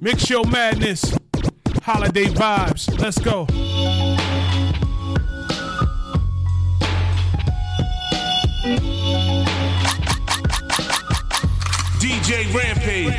Mix Show Madness. Holiday vibes. Let's go. DJ Rampage.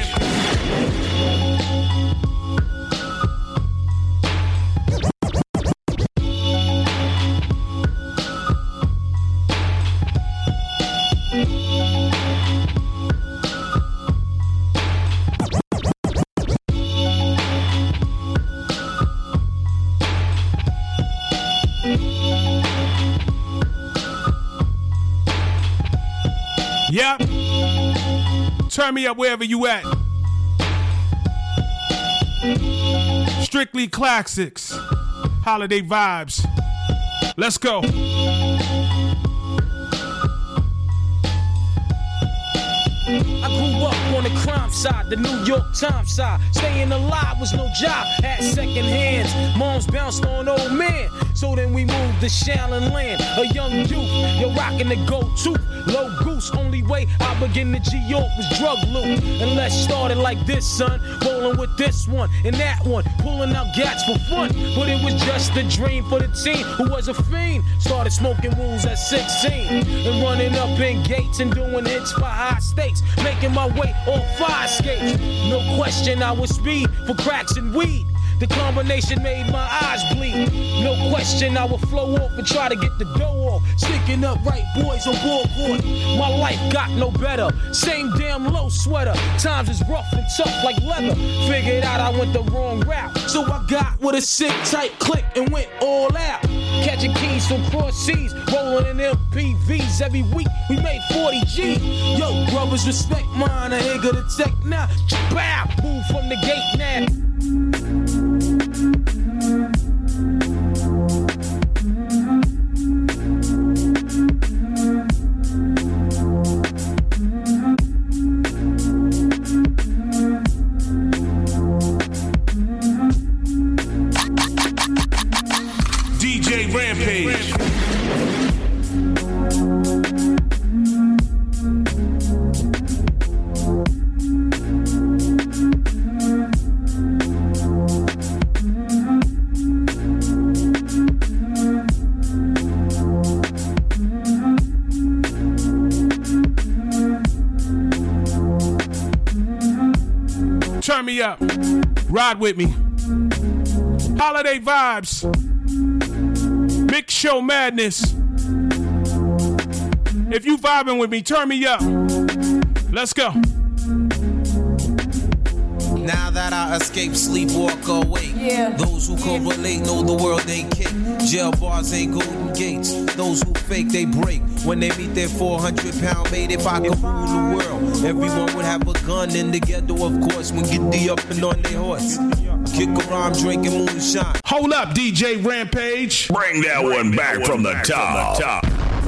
Yep. Turn me up wherever you at. Strictly classics. Holiday vibes. Let's go. I grew up on the crime side, the New York Times side. Staying alive was no job, had second hands. Moms bounced on old man. So then we moved to Shaolin Land. A young youth, you're rocking the go-to. Low goose, only way I begin to G-York was drug loot. And let's start it like this, son. Rolling with this one and that one. Pulling out gats for fun. But it was just a dream for the teen who was a fiend. Started smoking wools at 16. And running up in gates and doing hits for high stakes. Making my way off fire skates. No question I was speed for cracks and weed. The combination made my eyes bleed. No question I would flow off and try to get the dough off. Sticking up right boys on board court. My life got no better. Same damn low sweater. Times is rough and tough like leather. Figured out I went the wrong route. So I got with a sick tight click and went all out. Catching keys from cross seas. Rolling in MPVs every week. We made 40 G. Yo, brothers, respect mine. I ain't gonna take now. Bow, move from the gate now. DJ Rampage. Turn me up. Ride with me. Holiday vibes. Mix Show Madness. If you vibing with me, turn me up. Let's go. Now that I escape, sleep, walk awake. Those who correlate know the world ain't kick. Jail bars ain't golden gates. Those who fake, they break. When they meet their 400-pound mate, if I could rule the world, everyone would have a gun in the ghetto, of course, when get the up and on their horse. Kick around, drinking moonshine. Hold up, DJ Rampage. Bring that one back from the top.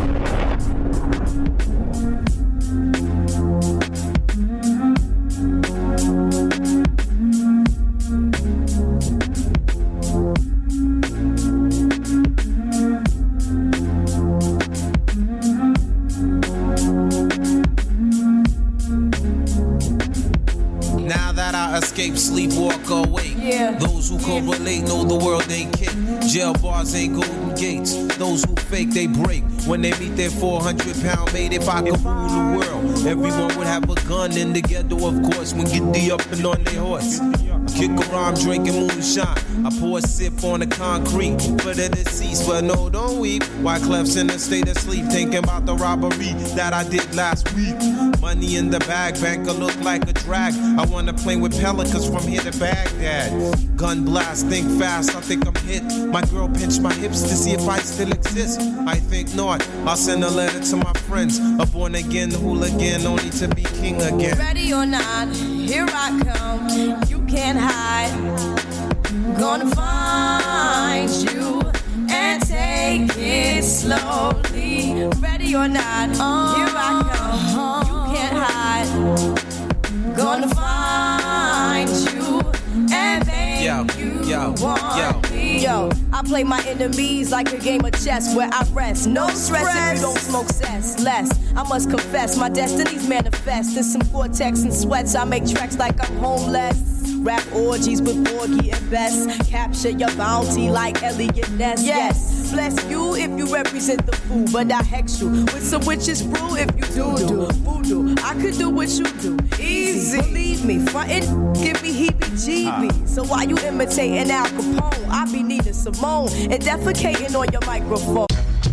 Escape, sleep, walk awake. Those who correlate know the world ain't kick. Jail bars ain't golden gates. Those who fake, they break. When they meet their 400-pound mate, if I could rule the world, everyone would have a gun in the ghetto, of course, when get the up and on their horse. Kick around, drinking moonshine. I pour a sip on the concrete for the deceased, but no, don't weep. Why Clef's in a state of sleep, thinking about the robbery that I did last week. Money in the bag, banker look like a drag. I wanna play with pelicans from here to Baghdad. Gun blast, think fast, I think I'm hit. My girl pinched my hips to see if I still exist. I think not. I'll send a letter to my friends. A born again hooligan, only to be king again. Ready or not, here I come. You can't hide. Gonna find you and take it slowly. Ready or not, here I come. You can't hide. Gonna find you and make you want me. Yo, I play my enemies like a game of chess where I rest. No stress if you don't smoke cess. Less, I must confess, my destinies manifest. In some Gore-Tex and sweats, I make tracks like I'm homeless. Rap orgies with Porgy and Bess. Capture your bounty like Elliot Ness. Yes, bless you if you represent the fool, but I hex you with some witches brew if you do voodoo. I could do what you do, easy. Believe me, frontin' give me heebie-jeebies. So while you imitating Al Capone, I be needing Simone and defecating on your microphone.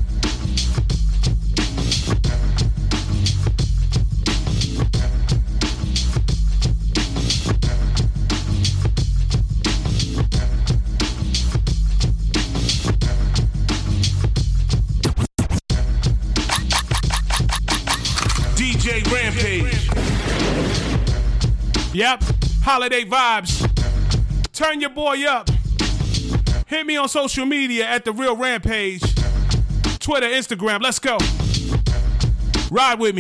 DJ Rampage. Yep, holiday vibes. Turn your boy up. Hit me on social media at The Real Rampage. Twitter, Instagram, let's go. Ride with me.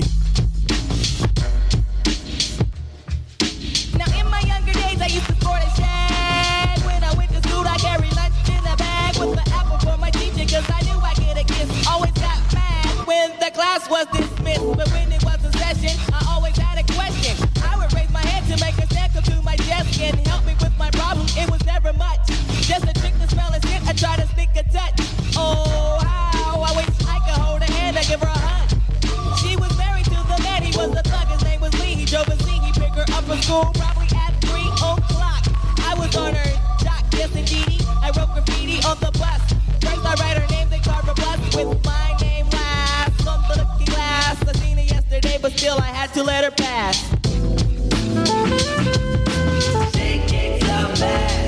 Now in my younger days I used to sport a shag. When I went to school I carried lunch in a bag with the apple for my teacher cause I knew I'd get a kiss. Always got mad when the class was dismissed. But when it was a session I always had a question. I would raise my hand to make a step to my desk and help me with my problem. It was never much. Just a trick to smell a shit. I try to sneak a touch. Oh, how I wish I could hold her hand and give her a hug. She was married to the man. He was a thug. His name was Lee. He drove a Z. He picked her up from school probably at 3 o'clock. I was on her jock. Yes, indeed. I wrote graffiti on the bus. First I write her name, then carve a plus with my name last on the looking glass. I seen her yesterday, but still I had to let her pass. She kicks up bad.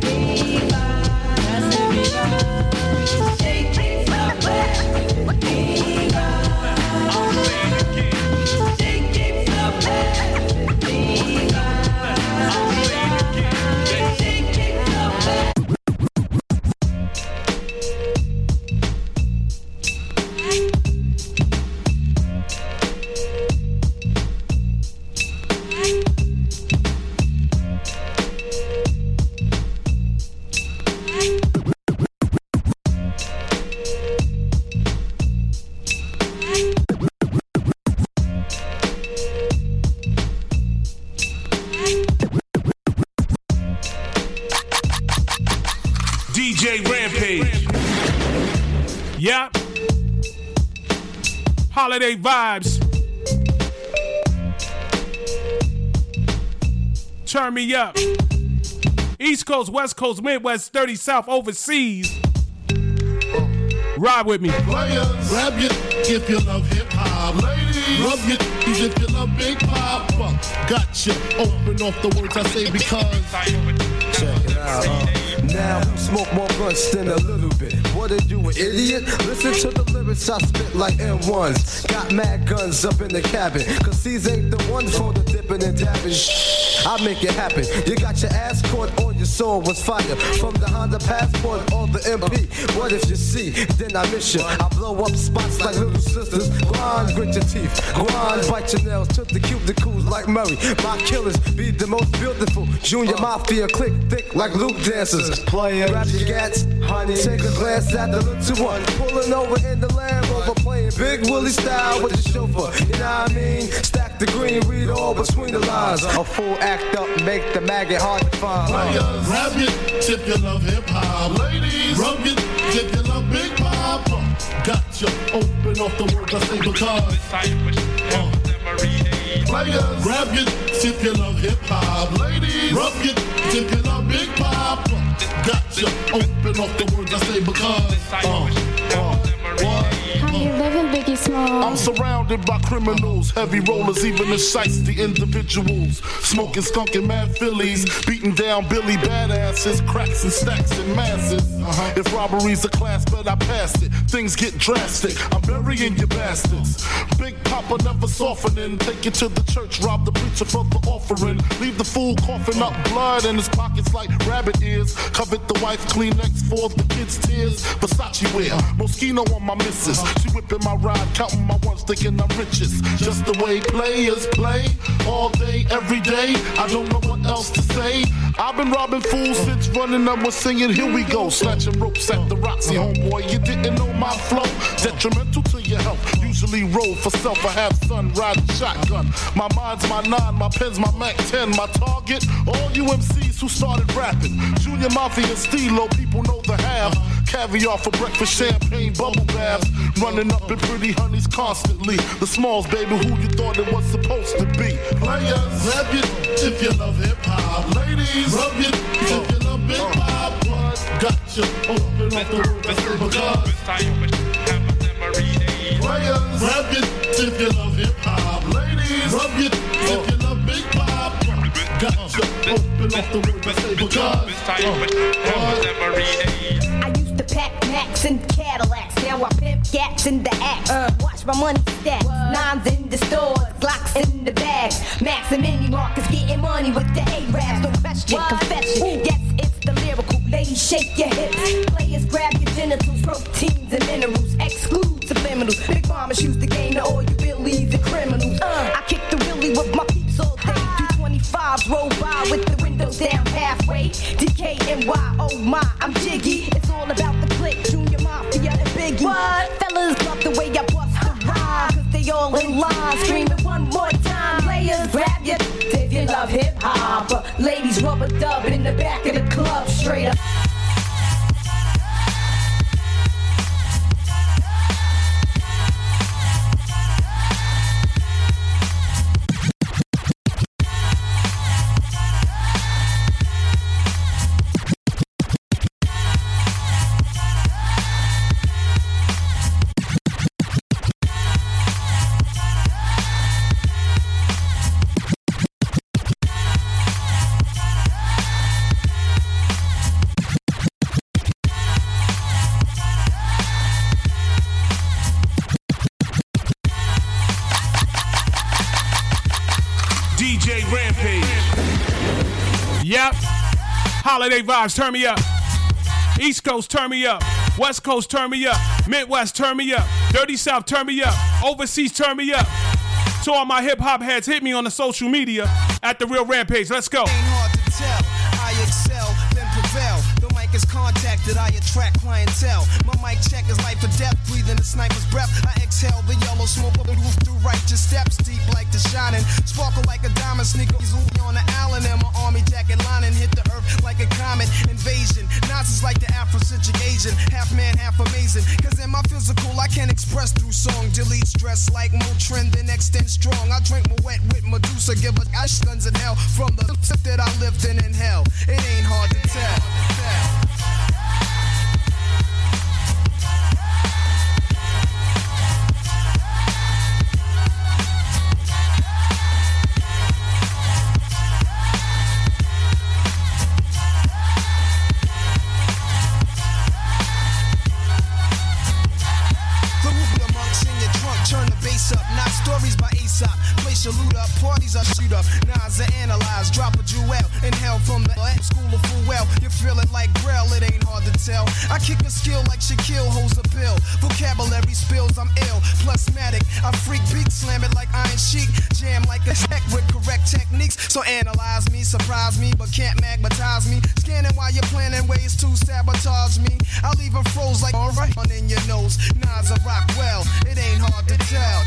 DJ Rampage. Yep. Holiday vibes. Turn me up. East Coast, West Coast, Midwest, 30 South, overseas. Ride with me. Players, grab your if you love hip-hop. Ladies, rub your if you love Big Papa. Gotcha. Open off the words I say because. Check it out. Now who smoke more blunts than a little bit? What are you, an idiot? Listen to the lyrics I spit like M1s. Got mad guns up in the cabin, cause these ain't the ones for the dipping and dabbing. I make it happen. You got your ass caught on your soul was fire. From the Honda Passport or the MP. What if you see, then I miss you. I blow up spots like little sisters. Grind, grit your teeth. Grind, bite your nails. Took the cuticles like Murray. My killers be the most beautiful. Junior Mafia click thick like Luke dancers. Player, grab your gats, honey. Take a glance at the little one. Pulling over in the Land Rover, playing Big Willie style with the chauffeur. You know what I mean? Stack the green, read all between the lines. A full act up, make the maggot hard to find. Players, grab your tip you love hip hop. Ladies, rub your tip you love Big Papa. Gotcha. Open off the words I say because. Players, grab your tip you love hip hop. Ladies, rub your tip you love Big Papa. Gotcha. Open off the words I say because. How you living, Biggie Small? I'm surrounded by criminals, heavy rollers, even the shiesty individuals. Smoking, skunking mad fillies, beating down Billy badasses, cracks and stacks in masses. If robbery's a class, but I pass it. Things get drastic. I'm burying you bastards. Big Papa never softening. Take you to the church, rob the preacher for the offering. Leave the fool coughing up blood in his pockets like rabbit ears. Covered the wife Kleenex for the kids' tears. Versace wear, Moschino on my missus. She whipping my ride, counting my ones, thinking I'm richest. Just the way players play, all day, every day. I don't know what else to say. I've been robbing fools since running up was singing, here we go. Snatching ropes at the Roxy, homeboy. You didn't know my flow, detrimental to your health. Use usually roll for self. I have son riding shotgun. My mind's my 9, my pen's my Mac 10. My target, all you MCs who started rapping. Junior Mafia and Stilo, people know the half. Caviar for breakfast, champagne, bubble baths. Running up in pretty honeys constantly. The Smalls, baby, who you thought it was supposed to be. Players, grab your if you love hip-hop. Ladies, rub your if you love hip-hop. Gotcha, open up the road, that's because players, grab your if you love hip-hop. Ladies, rub your if you love Big Pop. Gotcha, open up the road, that's because I used to pack Macs and Cadillacs. Now I pimp gats in the act. Watch my money stack. Nines in the stores, Glocks in the bags. Max and Mini Marcus getting money with the A-Raps. No question, confession. Yes, it's the lyrical. Ladies, shake your hips. Players, grab your genitals. Proteins and minerals. Exclude subliminals. Big mamas used to game to all you billies and criminals. I kick the wheelie with my peeps all day. 225s roll by with the windows down halfway. DKNY, oh my, I'm jiggy. It's all about the click, Junior Mafia and Biggie. What? Fellas love the way I bust the rhyme, cause they all in line, screaming one more time. Players, grab your if you love hip-hop. Ladies, rub a dub in the back of the club, straight up. Yep. Holiday vibes, turn me up. East Coast, turn me up. West Coast, turn me up. Midwest, turn me up. Dirty South, turn me up. Overseas, turn me up. To all my hip hop heads, hit me on the social media at The Real Rampage. Let's go. Ain't hard to tell. I excel, then prevail. The mic is contacted, I attract clientele. My mic check is life or death, breathing the sniper's breath. I exhale the yellow smoke of the roof through righteous steps, deep like the shining, sparkle like a diamond sneaker. Easily on the island, and my army jacket lining hit the earth like a comet invasion. Nazis like the Afrocentric Asian, half man, half amazing. Cause in my physical, I can express through song. Delete stress like Motrin, then extend strong. I drink my wet with Medusa, give us ash guns in hell from the tip that I lived in hell. It ain't hard to tell. Turn the bass up, not stories by Aesop. Place your loot up, parties I shoot up. Nas I analyze, drop a jewel. Inhale from the school of full well. You feel it like Braille, it ain't hard to tell. I kick a skill like Shaquille holds a pill. Vocabulary spills, I'm ill. Plusmatic, I freak beat, slam it like Iron Sheik. Jam like a tech with correct techniques. So analyze me, surprise me, but can't magnetize me. Scanning while you're planning ways to sabotage me. I'll leave them froze like alright on in your nose. Nas I rock well, it ain't hard to tell.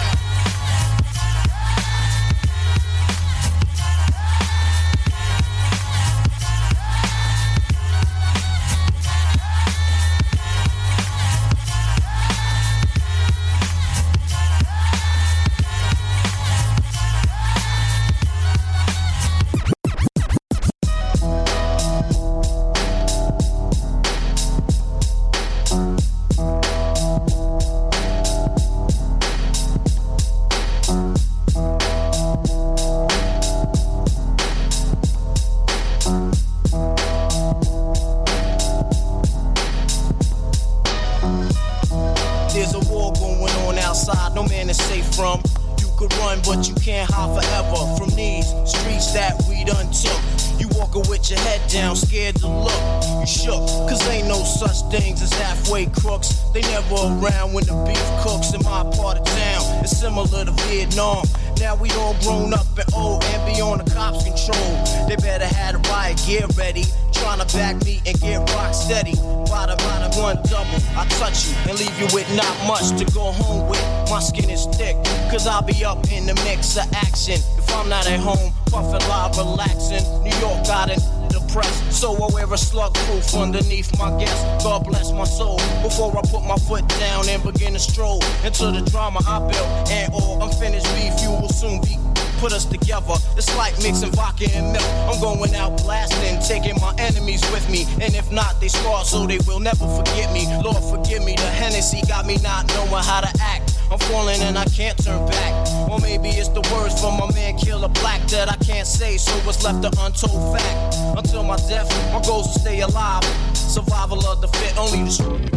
But you can't hide forever from these streets that we done took. You walking with your head down, scared to look. You shook, cause ain't no such things as halfway crooks. They never around when the beef cooks in my part of town. It's similar to Vietnam. Now we all grown up and old and beyond the cops' control. They better have the riot gear ready. trying to back me and get rock steady. Bottom one double, I touch you and leave you with not much to go home with. My skin is thick, cause I'll be up in the mix of action. If I'm not at home, puffin' live, relaxing. New York got it depressed, so I wear a slug proof underneath my guest. God bless my soul. Before I put my foot down and begin to stroll into the drama I built, and all unfinished beef you will soon be. Put us together, it's like mixing vodka and milk. I'm going out blasting, taking my enemies with me, and if not, they scar so they will never forget me. Lord forgive me, the Hennessy got me not knowing how to act. I'm falling and I can't turn back. Or maybe it's the words from my man Killer Black that I can't say, so what's left an untold fact. Until my death, my goals to stay alive. Survival of the fit, only the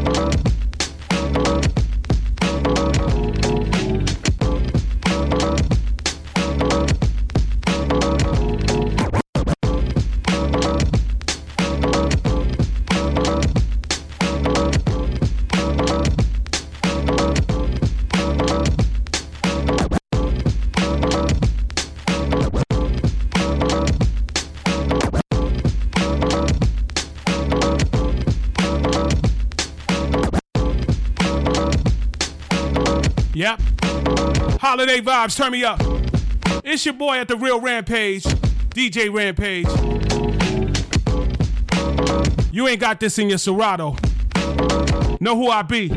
Yep. Holiday vibes, turn me up. It's your boy at the Real Rampage, DJ Rampage. You ain't got this in your Serato. Know who I be?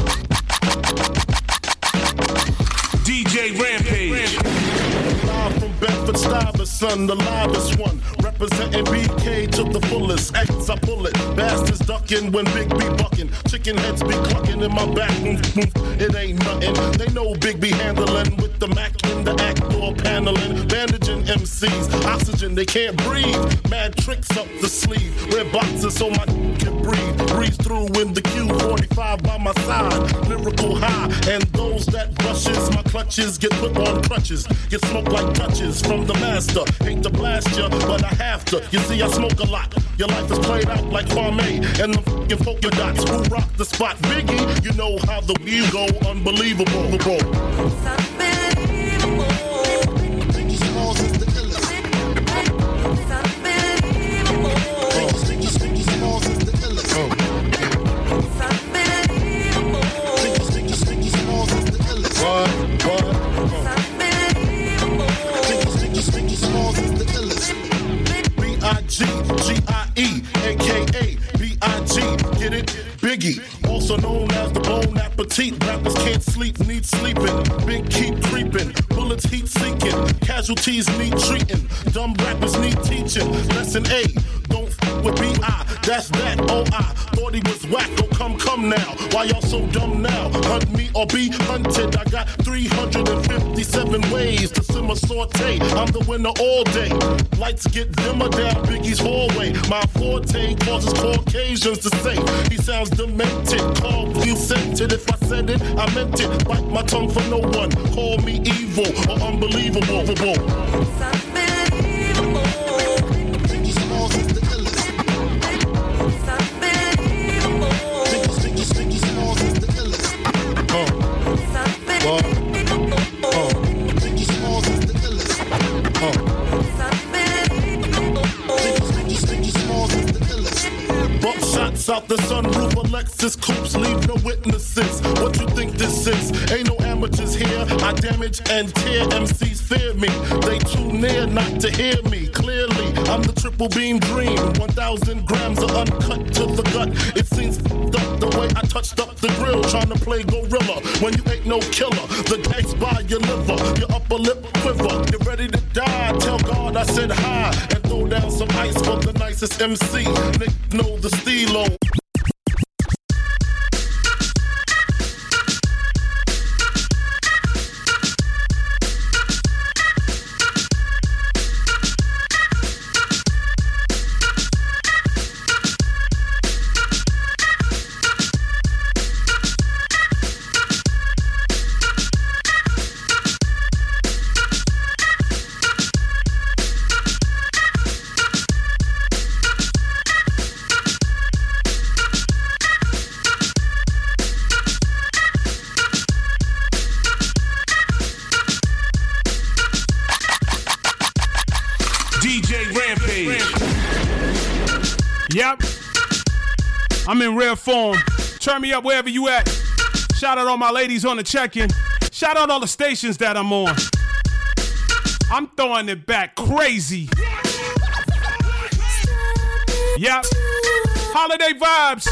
DJ Rampage. Live from Bedford Stuyvesant, the livest one. Representing BK to the fullest. X, I pull it. Bastards ducking when Big B bucking. Chicken heads be clucking in my back. It ain't nothing. They know Big B handling with the Mac in the act door paneling. Bandaging MCs. Oxygen, they can't breathe. Mad tricks up the sleeve. Wear boxes so my can breathe. Breeze through in the Q45 by my side. Lyrical high. And those that rushes my clutches get put on crutches. Get smoked like touches from the master. Hate to blast ya, but I have to. You see, I smoke a lot. Your life is played out like Kwame and the fucking polka dots who rock the spot. Biggie, you know how the view go. Unbelievable. Biggie Smalls is the illest. Biggie Smalls is the illest. Biggie Smalls is the illest. What? Biggie Smalls is the illest. B-I-G-G-I-E, a.k.a. B-I-G, get it? Biggie, also known as the Bon Appetit. Rappers can't sleep, need sleeping. Big keep creeping, bullets heat seeking. Casualties need treating, dumb rappers need teaching. Lesson A, don't f with B.I., that's that, oh I thought he was whack, oh come now. Why y'all so dumb now? Hunt me or be hunted. I got 357 ways to simmer saute. I'm the winner all day. Lights get dimmer down Biggie's hallway. My forte causes Caucasians to say he sounds demented. Call feel scented. If I said it, I meant it. Bite my tongue for no one. Call me evil or unbelievable. Biggie Smalls is the illest. Biggie Smalls is the illest. Biggie Smalls is the illest. Biggie Smalls is the illest. Bump shots out the sunroof of Lexus coupes, leave no witnesses. What you think this is? Ain't no amateurs here. I damage and tear. MCs fear me. They too near not to hear me clearly. I'm the triple beam dream. 1,000 grams of uncut to the gut. It seems f***ed up the way I touched up the grill, trying to play gorilla when you ain't no killer. The dice by your liver, your upper lip quiver. You're ready to die. Tell God I said hi and throw down some ice for the nicest MC. Nick know the stilo. Yep. I'm in rare form. Turn me up wherever you at. Shout out all my ladies on the check-in. Shout out all the stations that I'm on. I'm throwing it back crazy. Yep. Holiday vibes.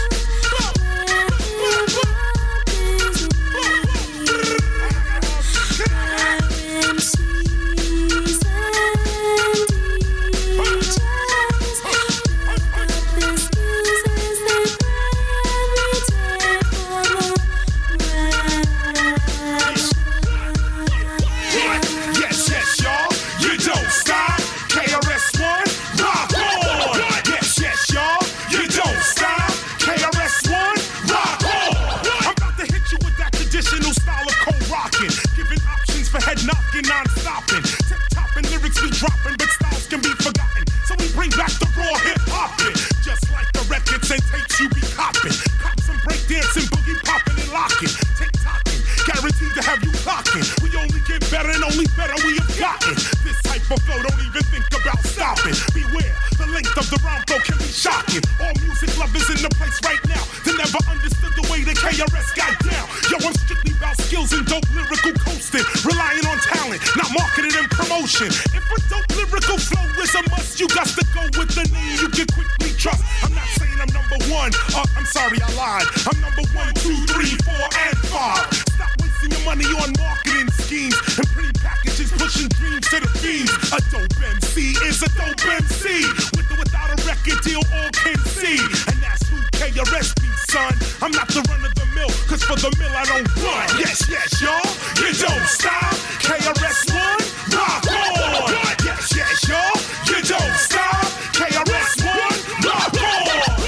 knocking, non-stopping. Tip-topping, lyrics be dropping, but styles can be forgotten. So we bring back the raw hip-hopping. Just like the records and tapes you be copping. Cop some breakdancing, boogie popping and locking. Tick-tocking, guaranteed to have you clocking. We only get better and only better we have gotten. This type of flow, don't even think about stopping. Beware, the length of the rhyme flow can be shocking. All music lovers in the place right now. They never understood the way the KRS got down. Yo, I'm strictly about skills and dope lyrical coasting. Relying on talent, not marketing and promotion. If a dope lyrical flow is a must, you got to go with the name you can quickly trust. I'm not saying I'm number one. I'm sorry, I lied. I'm number 1, 2, 3, 4, and 5. Stop wasting your money on marketing schemes and pretty packages pushing dreams to the fiends. A dope MC is a dope MC. With or without a record deal, all can see. And that's who KRS be, son. I'm not the run of the mill, cause for the mill I don't run. Yes, yes, y'all, you don't stop. KRS-One, rock on. Yes, yes, y'all, you don't stop. KRS-One, rock on.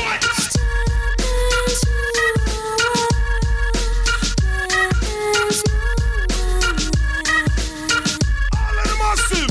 All of the massive.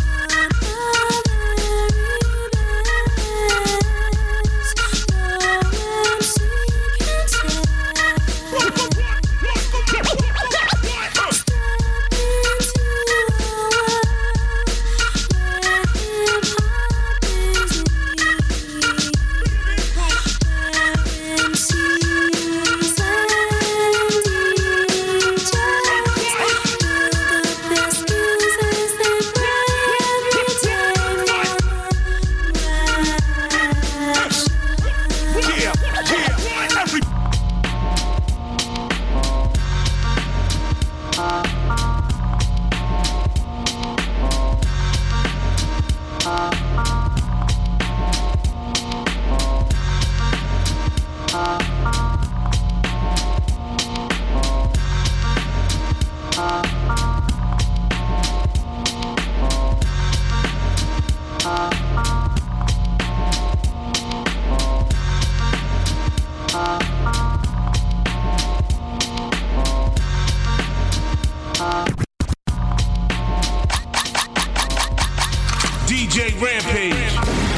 DJ Rampage.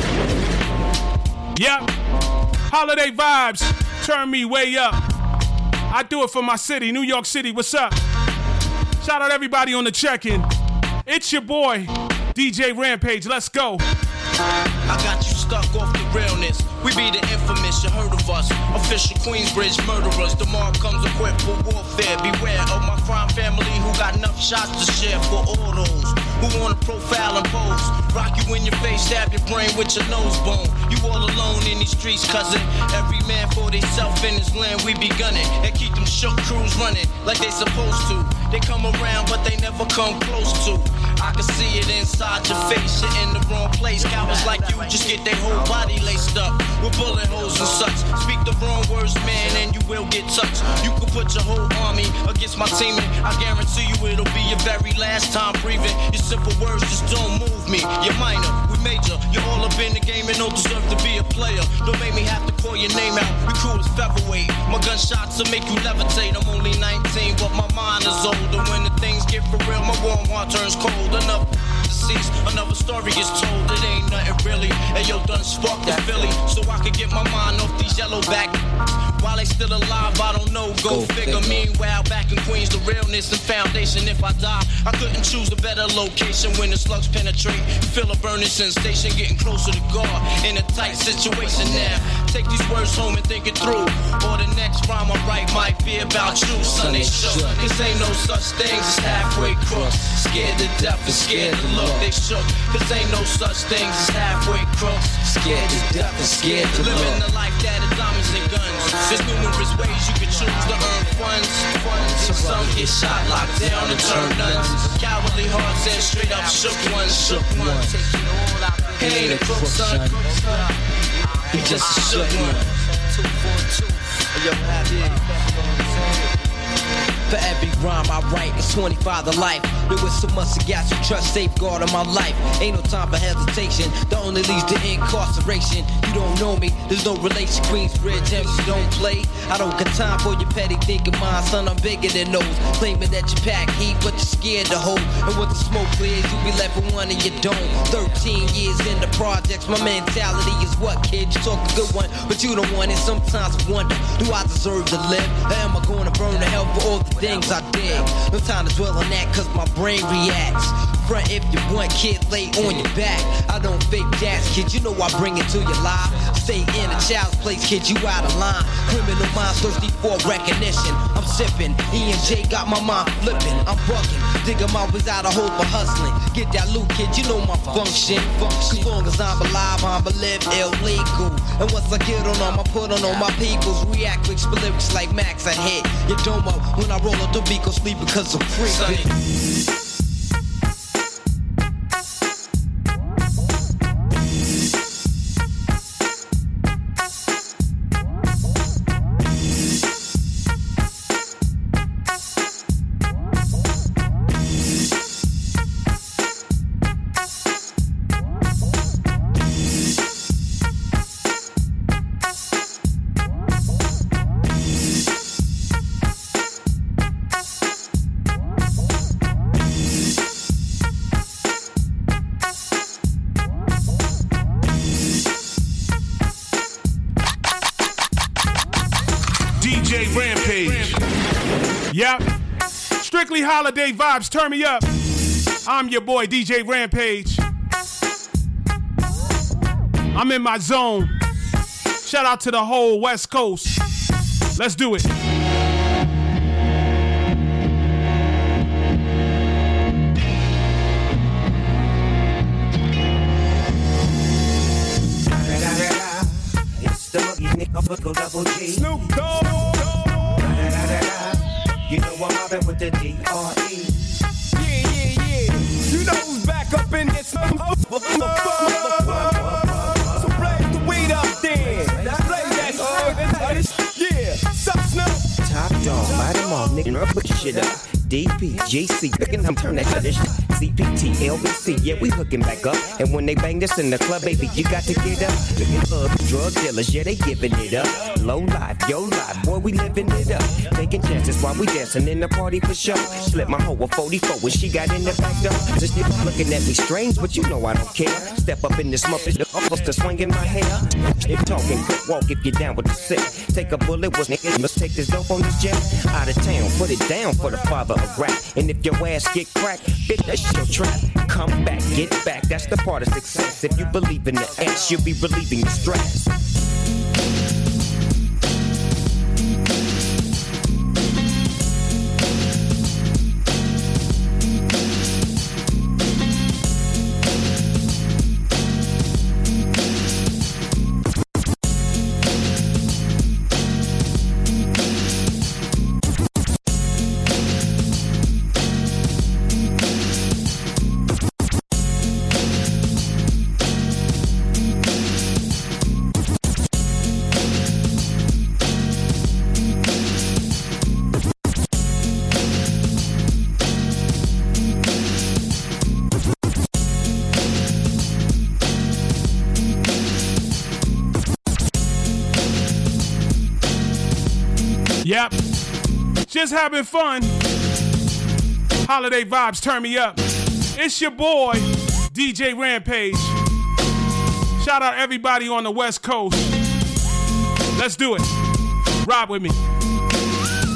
Yep. Holiday vibes. Turn me way up. I do it for my city, New York City. What's up? Shout out everybody on the check-in. It's your boy, DJ Rampage. Let's go. I got you stuck off the realness. We be the infamous, you heard of us. Official Queensbridge murderers. The mob comes equipped for warfare. Beware of my crime family who got enough shots to share for all those who wanna profile and pose. Rock you in your face, stab your brain with your nose bone. You all alone in these streets, cousin. Every man for theyself in his land, we be gunning. And keep them shook crews running like they supposed to. They come around, but they never come close to. I can see it inside your face, you're in the wrong place. Cowards like you just get their whole body laced up with bullet holes and such. Speak the wrong words, man, and you will get touched. You can put your whole army against my team, and I guarantee you it'll be your very last time breathing. Your simple words just don't move me. You're minor, we major. You're all up in the game and don't deserve to be a player. Don't make me have to call your name out. We cool as featherweight. My gunshots will make you levitate. I'm only 19, but my mind is older. When the things get for real, my warm heart turns cold. Enough deceased, another story is told. It ain't nothing really. And yo, done sparked that Philly, so I could get my mind off these yellow back. While they still alive, I don't know Go figure. Meanwhile, back in Queens, the realness and foundation. If I die, I couldn't choose a better location when the slugs penetrate. Feel a burning sensation, getting closer to God in a tight situation now. Take these words home and think it through. Or the next rhyme I write might be about you, son. They shook. Cause ain't no such things as halfway crooks. Scared to death and scared to look. They shook. Cause ain't no such things as halfway crooks. Scared to death and scared to look. Living the life that is diamonds and guns. There's numerous ways you can choose to earn funds. Some get shot, locked down, and turn nuns. Cowardly hearts and straight up shook ones. He ain't a crook, son. He just a shook one. 242. Yo, for every rhyme I write, it's 25 to life. There was so much I got you trust, safeguard in my life. Ain't no time for hesitation, that only leads to incarceration. You don't know me, there's no relation. Queensbridge, MC don't play. I don't got time for your petty thinking, mine, son, I'm bigger than those. Claiming that you pack heat, but you're scared to hold. And when the smoke clears, you be left with one and you don't. 13 years in the projects, my mentality is what, kid? You talk a good one, but you don't want it. Sometimes I wonder, do I deserve to live? Or am I gonna burn to hell for all the things I did? No time to dwell on that, cause my brain reacts. Front if you want, kid, lay on your back. I don't fake jazz, kid, you know I bring it to your life. Stay in a child's place, kid, you out of line. Criminal minds thirsty for recognition. I'm sipping, E&J got my mind flipping. I'm bucking, digging my ways out of hope for hustling. Get that loot, kid, you know my function. As long as I'm alive, I'm live illegal. And once I get on them, I put on all my peoples. React with lyrics like Max, I hit your dome up. When I roll up the beat, go sleep because I'm free. Yep. Strictly holiday vibes, turn me up. I'm your boy, DJ Rampage. I'm in my zone. Shout out to the whole West Coast. Let's do it. It's the Muggy Nick Double G. Snoop Dogg. You know I'm mobbing with the D.R.E. Yeah. You know who's back up in this So blaze the weed up then. Blaze that shit. Yeah. Sup, Snoop? Top dog, bite them all, nigga, put shit up. DP, GC, picking up, turn that shit. CPT, LBC, yeah, we hooking back up. And when they bang this in the club, baby, you got to get up. Drug dealers, yeah, they giving it up. Low life, yo life, boy, we living it up. Taking chances while we dancing in the party for sure. Slip my hoe a 44 when she got in the back door. Just looking at me strange, but you know I don't care. Step up in this muppet, to swinging my hair. If talking, quick walk if you're down with the sick. Take a bullet, was nigga, must take this dope on this jet. Out of town, put it down for the father of rap. And if your ass get cracked, bitch, that's your trap. Come back, get back, that's the part of success. If you believe in the ass, you'll be relieving the stress. Yep. Just having fun. Holiday vibes, turn me up. It's your boy, DJ Rampage. Shout out everybody on the West Coast. Let's do it. Ride with me.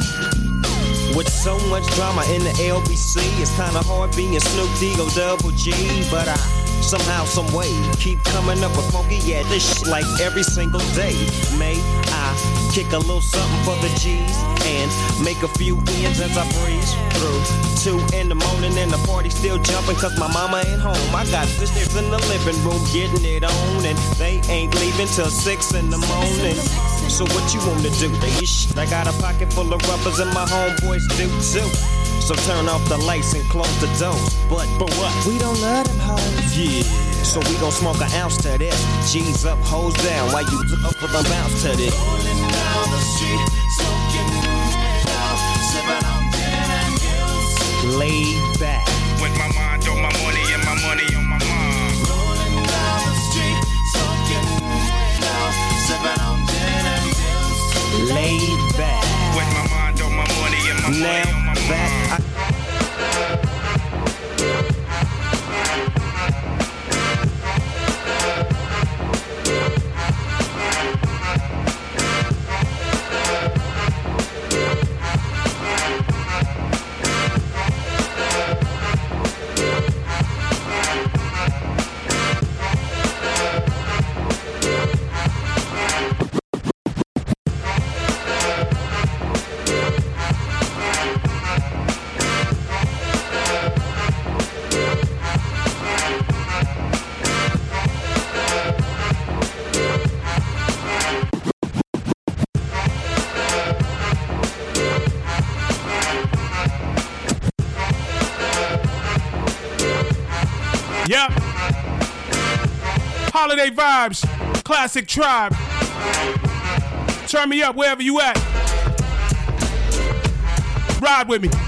With so much drama in the LBC, it's kinda hard being Snoop D-O Double G, but I somehow, some way, keep coming up with funky, yeah, this shit like every single day. May I kick a little something for the G's and make a few ends as I breeze through 2 in the morning and the party still jumping cause my mama ain't home. I got sisters in the living room getting it on and they ain't leaving till 6 in the morning. So what you wanna do? I got a pocket full of rubbers and my homeboys do too. So turn off the lights and close the doors. But what? We don't love them hoes. Yeah. So we gon' smoke an ounce to this. G's up, hoes down. While you look up for the bounce to this. Rolling down the street, smoking it out, sipping on gin and gills. Laid back. With my mind on my money and my money on my mind. Rolling down the street, smoking it out, sipping on gin and gills. Laid back. With my mind on my money and my money on my mind. Yep. Holiday vibes. Classic Tribe. Turn me up wherever you at. Ride with me.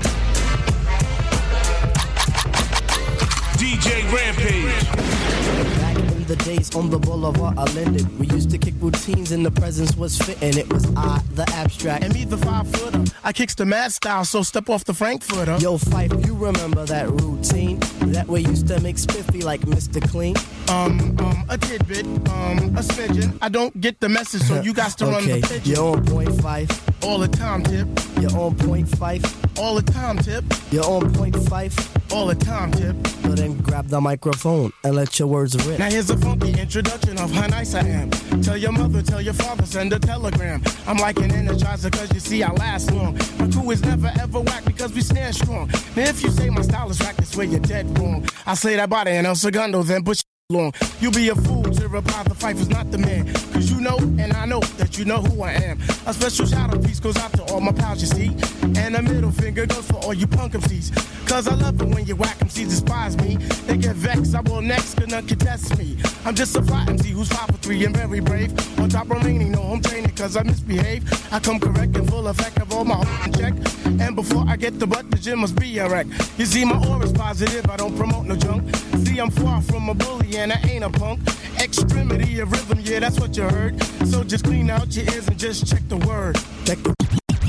DJ Rampage. The days on the boulevard are lended. We used to kick routines and the presence was fitting. It was I, the abstract. And me, the 5-footer. I kicks the mad style, so step off the Frankfurter. Yo, Fife, you remember that routine? That way used to make spiffy like Mr. Clean? A tidbit, a smidgen. I don't get the message, so you got to run the pigeon. You're on point, Fife. All the time, Tip. You're on point, Fife. All the time, Tip. You're on point, Fife. All the time, Tip. So then grab the microphone and let your words rip. Now here's a funky introduction of how nice I am. Tell your mother, tell your father, send a telegram. I'm like an energizer cause you see I last long. My crew is never ever whack because we stand strong. Now if you say my style is whack, that's where you're dead wrong. I say that body and El Segundo, then push long. You be a fool to reply the Fife is not the man. Cause you know and I know that you know who I am. A special shout out piece goes out to all my pals you see. And a middle finger goes for all you punk MCs. Cause I love it when you whack MCs despise me. They get vexed, I will next, cause none can test me. I'm just a fly MC who's 5'3" and very brave. On top remaining, no home training cause I misbehave. I come correct and full effect of all my check. And before I get the butt, the gym must be a wreck. You see my aura's positive, I don't promote no junk. See I'm far from a bully and I ain't a punk. Extremity of rhythm, yeah, that's what you heard. So just clean out your ears and just check the word. Check the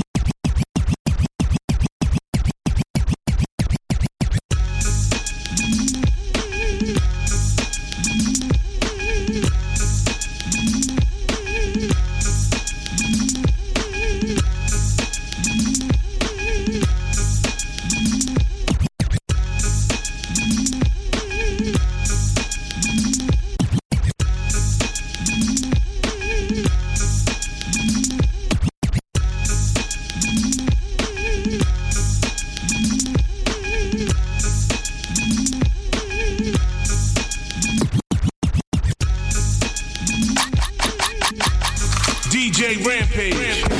Rampage.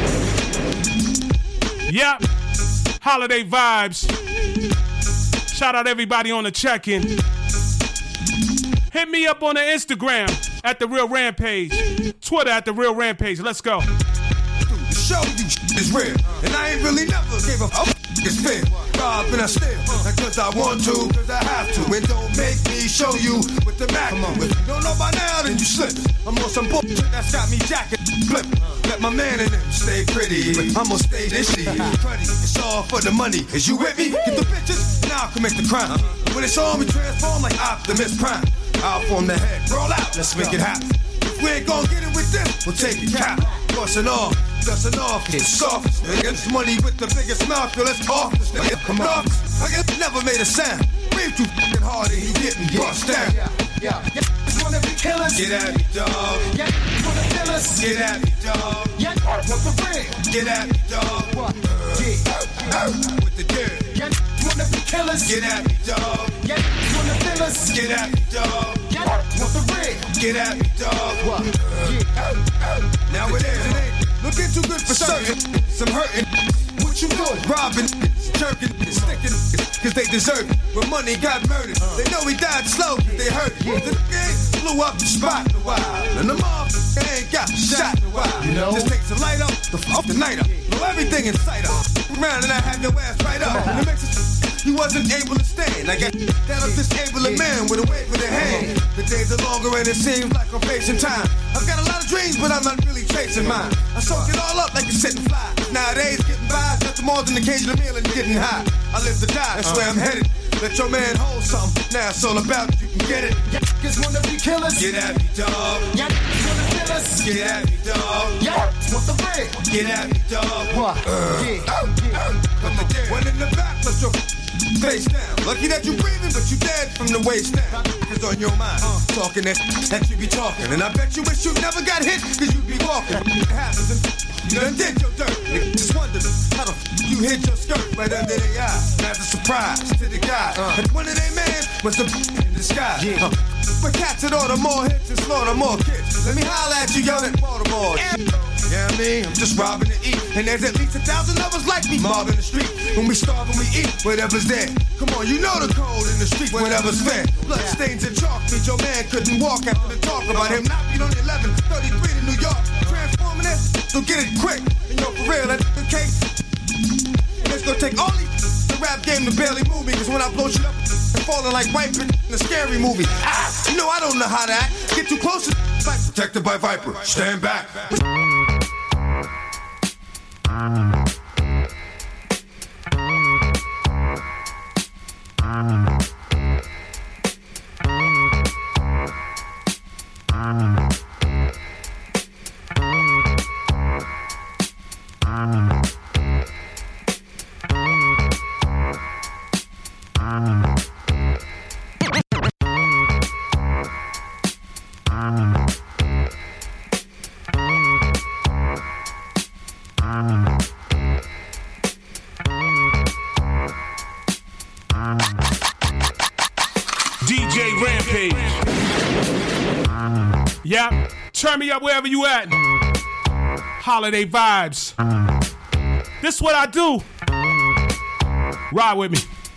Yep. Holiday vibes. Shout out everybody on the check-in. Hit me up on the Instagram at The Real Rampage. Twitter at The Real Rampage. Let's go. To show you is real. And I ain't really never gave a fuck. It's fair. Rob and I steal. Not cause I want to, cause I have to. And don't make me show you with the Mac. If you don't know by now, then you slip. I'm on some bullshit that's got me jacking, flipping. Let my man in them stay pretty, but I'm gonna stay this shit. Cruddy, it's all for the money. Is you with me? Get the bitches, now I commit the crime. When it's on, we transform like Optimus Prime. Out from the head, roll out, let's make it happen. If we ain't gonna get it with this, we'll take it cap. Bustin' off, dusting off, it's soft. Against money with the biggest mouth, yo, let's off this nigga. Come on. I never made a sound. Breathe too fucking hard and he didn't bust down. Just wanna be killers. Get at me, dog. Yeah, wanna kill us. Get at me, dog. Yeah, want the ring. Get at me, dog. With the dirt. Yeah, wanna be killers. Get at me, dog. Yeah, wanna kill us. Get at me, dog. Yeah, want the ring. Get at me, dog. Now it ain't looking too good for certain. Some hurting. What you doing? Robbing, jerking, sticking, cause they deserve it. When money got murdered, they know he died slow, cause they hurt it. The gang blew up the spot in a while, and the motherfucker ain't got shot in a while. You know? Just takes a light up, the night up, blow everything in sight up. Around and I have your ass right up. And it makes it he wasn't able to stand. I got that up disabling man with a wave of the hand. The days are longer and it seems like I'm facing time. I've got a lot of dreams, but I'm not really chasing mine. I soak it all up like a sitting fly. Nowadays, getting by is nothing more than occasional meal and getting high. I live to die, that's where I'm headed. Let your man hold something. Now it's all about it, you can get it. Just wanna be killers. Get at me, dog. Yeah, wanna kill us. Get at me, dog. Yeah, want the ring. Get at me, dog. What? One in the back, let's go. Face down. Lucky that you breathing, but you dead from the waist down. It's on your mind. Talking that you be talking. And I bet you wish you never got hit, cause you be walking. It happens and you done did your dirt. Just wondered how the you hit your skirt right under their eyes. As a surprise to the guy. And one of their man was the in disguise. But cats at order more hits and slaughter more kids. Let me holler at you, young at Baltimore. Yeah, I mean, I'm just robbing to eat. And there's at least 1,000 others like me mobbing the street. When we starve and we eat, whatever's there. Come on, you know the code in the street, whatever's fair. Blood stains and chalk means your man couldn't walk after the talk about him not being on 1133 to New York. Transforming it, so get it quick. And yo, for real, that's the case. And it's gonna take all these the rap game to barely move me. Cause when I blow shit up, I'm falling like white in a scary movie. You know I don't know how to act. Get too close to fight. Protected by Viper. Stand back. DJ Rampage. Yep. Turn me up wherever you at. Holiday vibes. This what I do. Ride with me.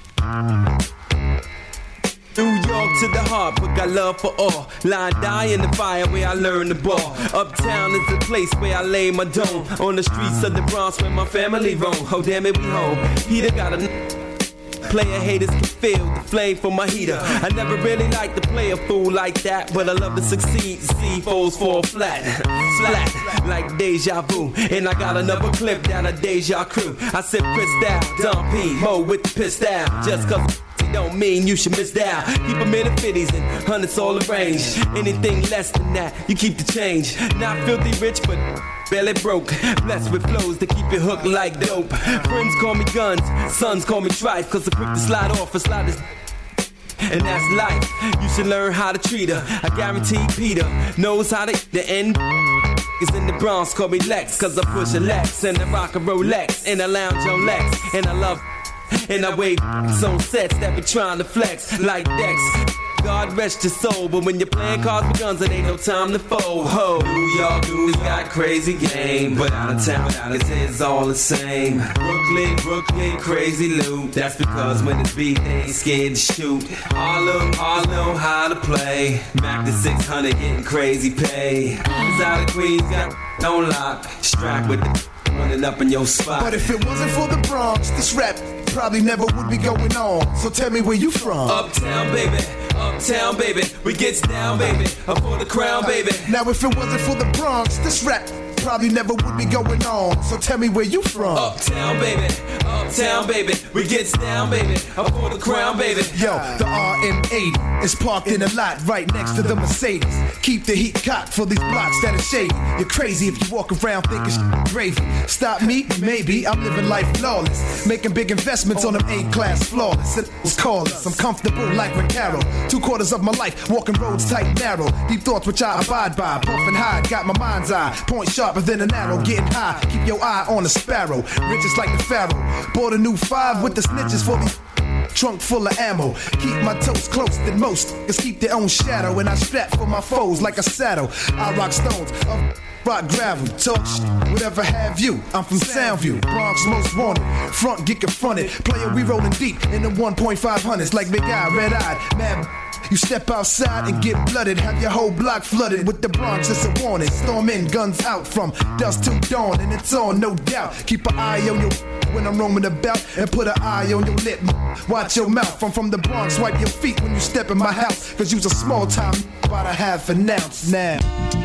New York to the heart, but got love for all. Line die in the fire where I learn the ball. Uptown is the place where I lay my dome. On the streets of the Bronx where my family roam. Oh damn it, we home. Heater got a player haters can feel the flame from my heater. I never really liked to play a fool like that, but I love to succeed. See foes fall flat, flat like deja vu. And I got another clip down a deja crew. I said pissed out, Don P, Mo with the pissed out. Just cause don't mean you should miss down. Keep them in the 50s and hundreds all arranged. Anything less than that, you keep the change. Not filthy rich, but barely broke. Blessed with flows that keep you hooked like dope. Friends call me guns, sons call me trife. Cause I'm quick to slide off and slide this. And that's life, you should learn how to treat her. I guarantee Peter knows how to the end is in the Bronx, call me Lex. Cause I push a Lex and I rock a Rolex. And I lounge on Lex, and I love and I wave on sets that be trying to flex like Dex. God rest your soul, but when you're playing cards with guns, it ain't no time to fold. Ho, New York dudes got crazy game, but out of town, it's all the same. Brooklyn, crazy loot. That's because when it's beat, they ain't scared to shoot. Harlem know how to play. Mac to 600, getting crazy pay. Out of Queens got on lock, strapped with the running up in your spot. But if it wasn't for the Bronx, this rap probably never would be going on. So tell me where you from. Uptown, baby, we gets down, baby, up for the crown, baby. Now if it wasn't for the Bronx, this rap probably never would be going on. So tell me where you from. Uptown, uptown, baby. We get down, baby. I'm for the crown, baby. Yo, the RM80 is parked in a lot right next to the Mercedes. Keep the heat cocked for these blocks that are shady. You're crazy if you walk around thinking gravy. Stop me? Maybe. I'm living life flawless. Making big investments on them A-class flawless. It was callous. I'm comfortable like Recaro. 2/4 of my life, walking roads tight and narrow. Deep thoughts which I abide by. Puffin' high, got my mind's eye. Point sharper than an arrow. Getting high, keep your eye on the sparrow. Riches like the pharaoh. Bought a new 5 with the snitches for these. Trunk full of ammo. Keep my toes close than most. Cause keep their own shadow. And I strap for my foes like a saddle. I rock stones. Rock gravel, talk whatever have you. I'm from Soundview, Bronx most wanted. Front get confronted. Player, we rolling deep in the 1.500s like Big Eye, red eyed, mad. You step outside and get blooded. Have your whole block flooded with the Bronx, it's a warning. Storm in, guns out from dusk till dawn. And it's on, no doubt. Keep an eye on your when I'm roaming about. And put an eye on your lip. Watch your mouth. I'm from the Bronx, wipe your feet when you step in my house. Cause you's a small time, about a half an ounce now.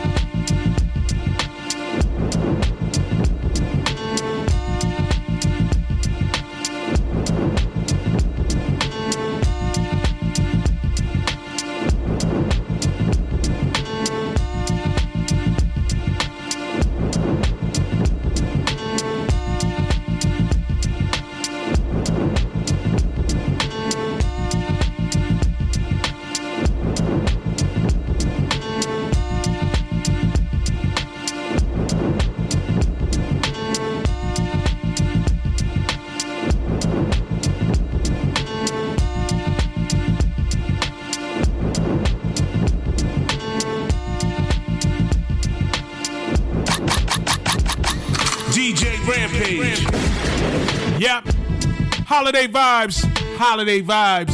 Holiday vibes, holiday vibes.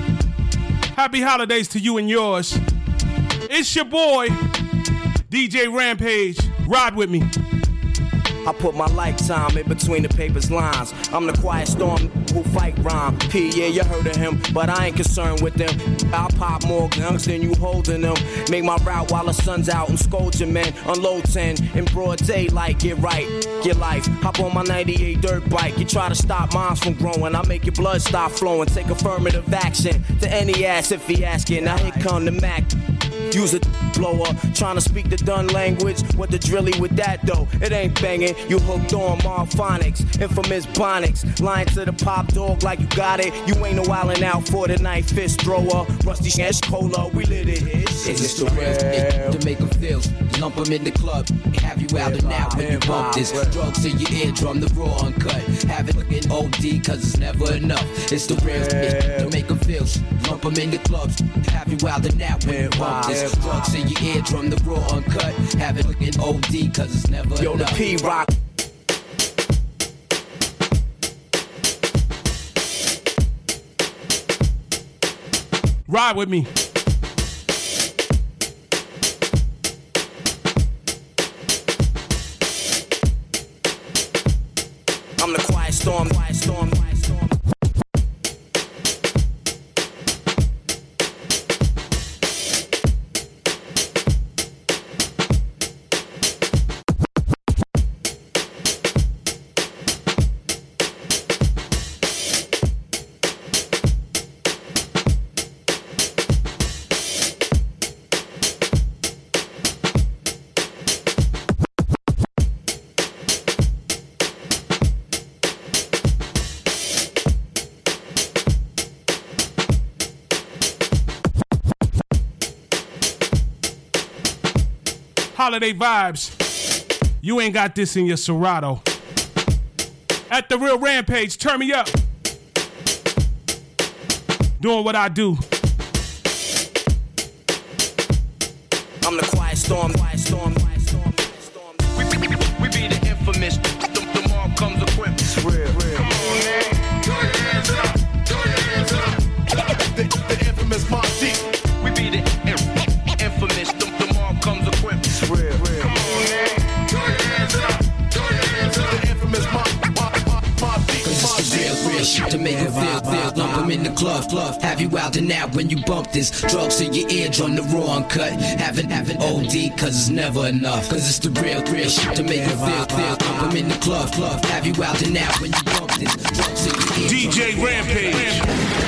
Happy holidays to you and yours. It's your boy, DJ Rampage. Ride with me. I put my lifetime in between the paper's lines. I'm the quiet storm who fight rhyme. P, yeah, you heard of him, but I ain't concerned with them. I'll pop more guns than you holding them. Make my route while the sun's out and scold your men. Unload 10 in broad daylight. Get right, get life. Hop on my 98 dirt bike. You try to stop minds from growing. I make your blood stop flowing. Take affirmative action to any ass if he asking. Now here come the Mac. Use a blower, trying to speak the done language. What the drilly with that though? It ain't banging. You hooked on Marphonics, infamous Bonics. Lying to the pop dog like you got it. You ain't no wildin' out for the night fist thrower. Rusty ash cola, we lit it. It's the real to make them feel. Lump them in the club, have you out and out when you bump this. Drugs in your eardrum, the raw uncut. Have it in OD, cause it's never enough. It's the real to make them feel. Lump them in the clubs, have you out and out when you bump this. Drugs in your eardrum, the raw uncut. Have it in OD, cause it's never enough. Yo, the P-Rock. Ride with me. I'm the quiet storm, quiet storm, quiet storm. Holiday vibes. You ain't got this in your Serato. At the Real Rampage, turn me up. Doing what I do. I'm the quiet storm, quiet storm, quiet storm, quiet storm. We be the infamous. The mob comes equipped. It's real, real. Come on, man. Throw your hands up. Throw your hands up. The infamous Mob Deep. We be the infamous. The mob comes equipped. It's real, real. Come on, man. Throw your hands up. Throw your hands up. The infamous Mob Deep. Cause it's the real shit to make it feel. Lump them in the club. Have you out and out when you bump this. Drugs in your eardrum, the raw uncut. Having OD, cause it's never enough. Cause it's the real shit to make it feel. Lump them in the club. Have you out and out when you bump this. Drugs in your ear. DJ Rampage.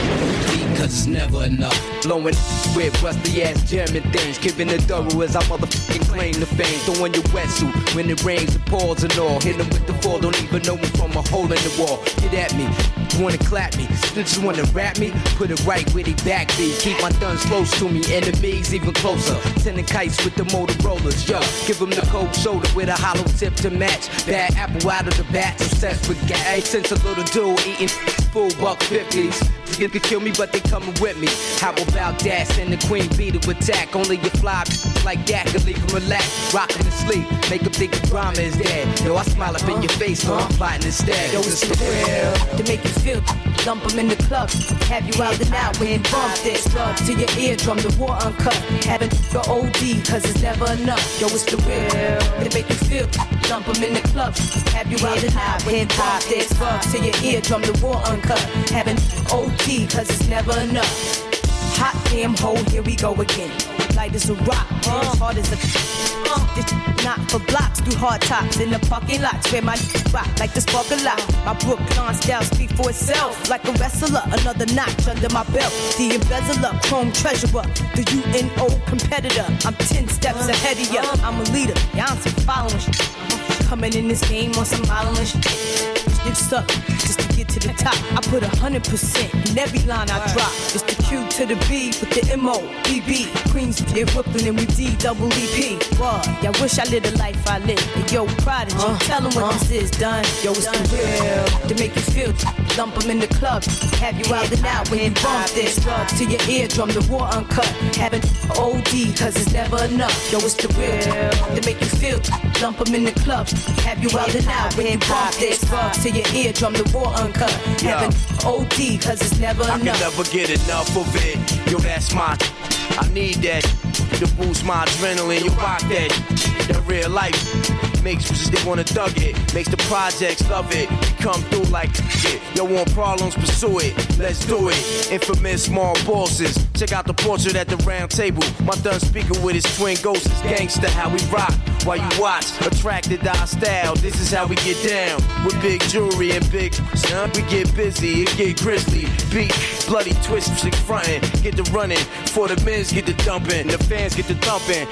Cause it's never enough. Blowing with rusty ass German things. Giving the thorough as I motherfucking claim the fame. Throwing your wetsuit when it rains and pours and all. Hit them with the fall, don't even know me from a hole in the wall. Get at me, wanna clap me. Just wanna rap me, put it right where they back be. Keep my guns close to me, enemies even closer. Sending kites with the Motorola's, yo. Give them the cold shoulder with a hollow tip to match. Bad apple out of the bat, obsessed with gas. Since a little dude eating full $1.50s. You can kill me, but they coming with me. How about that? Send the queen bee to attack. Only you fly like that can leave them relaxed. Rockin' to sleep, make them think the drama is dead. Yo, I smile up in your face, so I'm plotting instead. Yo, it's the real to make you feel. Dump them in the club, have you out and out when you bump this. Drugs to your eardrum, the war uncut. Having the OD, cause it's never enough. Yo, it's the real to make you feel. Dump them in the club, have you out and out when you bump this. Drugs to your eardrum, the war uncut. Having OD, cause it's never enough. Hot damn hole, here we go again. Light as a rock, hard as a this not for blocks, through hard tops in the parking lots where my rock like the spark a lot. My Brooklyn style speak for itself like a wrestler. Another notch under my belt. The embezzler, chrome treasurer, the UNO competitor. I'm 10 steps ahead of ya. I'm a leader, y'all on some following shit. Coming in this game on some modeling shit. It's up just to get to the top. I put 100% in every line I drop. It's the Q to the B with the M-O-B-B. Queens, yeah, Brooklyn, and we D-double-E-P. What? Y'all wish I lived the life I live. And yo, Prodigy, tell them what this is done. Yo, it's the real to make you feel. Dump them in the club. Have you out and out when you bump this. Drugs to your eardrum, the war uncut. Having OD, cause it's never enough. Yo, it's the real to make you feel. Dump them in the club. Have you out and out when you bump this. Drugs to your eardrum, the war uncut. Having OD, cause it's never enough. I can never get enough of it. Yo, that's my I need that to boost my adrenaline. You rock that real life. Makes bitches they wanna thug it. Makes the projects love it. We come through like shit. Yo, want problems, pursue it. Let's do it. Infamous small bosses. Check out the portrait at the round table. My done speaker with his twin ghosts. Gangsta how we rock. While you watch, attracted to our style. This is how we get down. With big jewelry and big we get busy, it get grizzly. Beat, bloody twist, shit frontin'. Get the running. For the men's get the dumping. The fans get the thumping.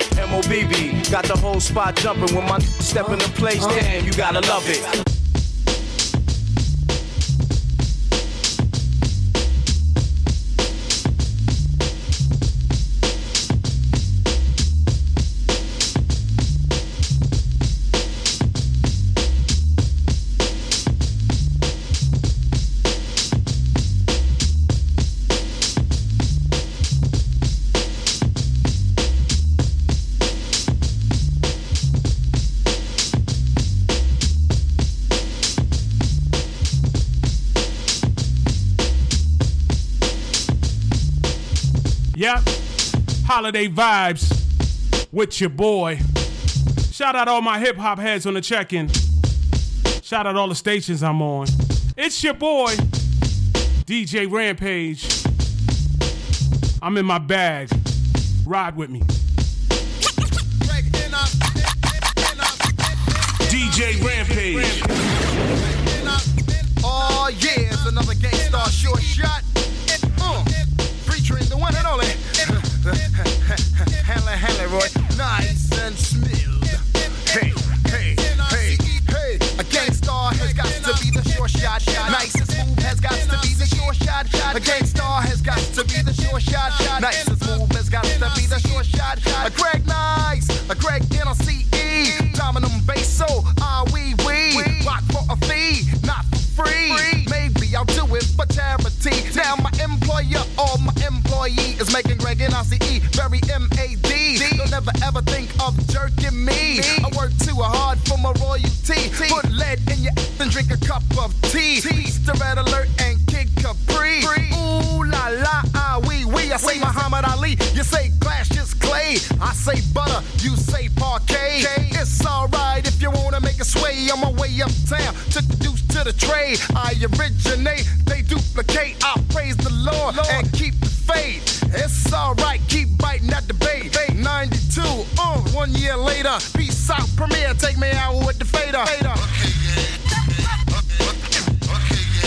MOBB got the whole spot jumping. When my step in the place, damn, you gotta love it. Yep, holiday vibes with your boy. Shout out all my hip hop heads on the check-in. Shout out all the stations I'm on. It's your boy, DJ Rampage. I'm in my bag. Ride with me. DJ Rampage. Oh yeah, it's another Gangstar short shot. Featuring the one and only Hanley Roy, nice and smooth. Hey, hey, hey, hey. A Gangstar has got to be the short shot. Nice and smooth has got to be the short shot. A Gangstar has got to be the short shot. Nice and smooth has got to be the short shot. A Greg Nice, a Greg NLCE, Dominum Basso, we rock for a fee, not for free. Maybe I'll do it for charity. Now my employer or my employee is making Greg NLCE very MAD. Don't never ever think of jerking me. I work too hard for my royalty. Put lead in your ass and drink a cup of tea. Easter Red Alert and Kid Capri. Ooh la la, we. I say Muhammad Ali, you say Cassius Clay. I say butter, you say parquet. It's alright if you wanna make a sway. On my way uptown, took the deuce to the trade. I originate, they duplicate. I praise the Lord and keep the faith. It's alright, keep biting at the bait. 92, 1 year later. Peace out, Premier, take me out with the fader.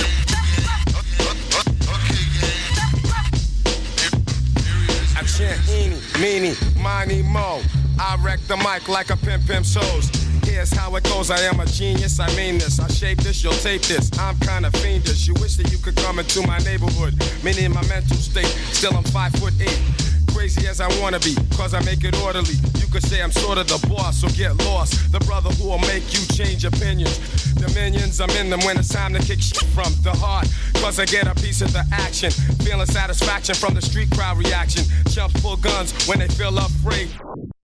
Meanie, miny, mo. I wreck the mic like a pimp shows. Here's how it goes, I am a genius, I mean this. I shape this, you'll tape this. I'm kinda fiendish. You wish that you could come into my neighborhood. Meaning my mental state, still I'm 5'8". Crazy as I wanna be, cause I make it orderly. You could say I'm sort of the boss, so get lost. The brother who will make you change opinions. Dominions, I'm in them when it's time to kick shit from the heart. Cause I get a piece of the action. Feeling satisfaction from the street crowd reaction. Chumps pull guns when they feel afraid.